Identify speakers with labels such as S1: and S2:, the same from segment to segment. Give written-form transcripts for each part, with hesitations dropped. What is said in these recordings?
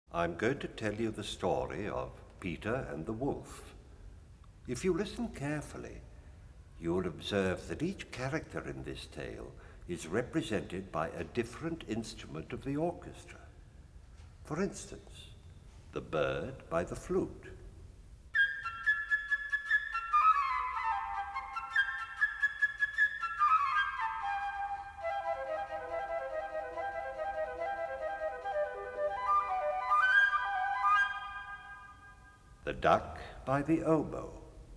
S1: I'm going to tell you the story of Peter and the Wolf. If you listen carefully, you will observe that each character in this tale is represented by a different instrument of the orchestra. For instance, the bird by the flute, the duck by the oboe,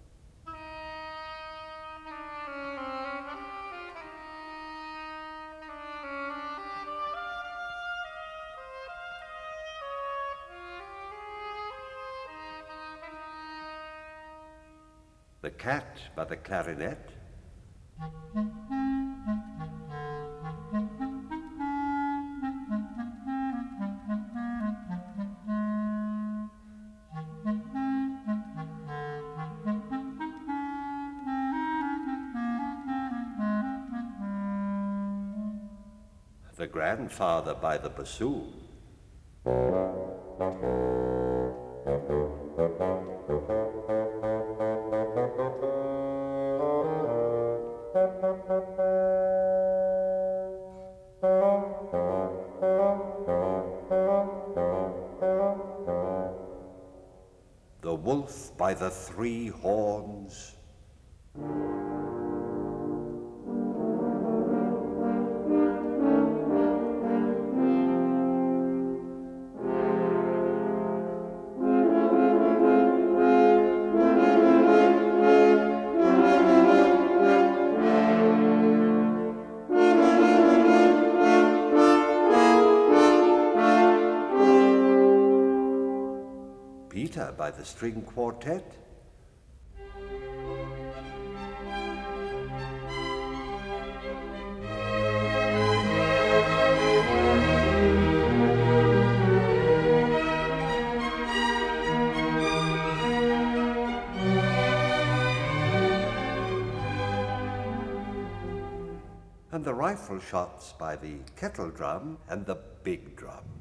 S1: the cat by the clarinet, the grandfather by the bassoon, the wolf by the three horns, Peter by the string quartet, and the rifle shots by the kettle drum and the big drum.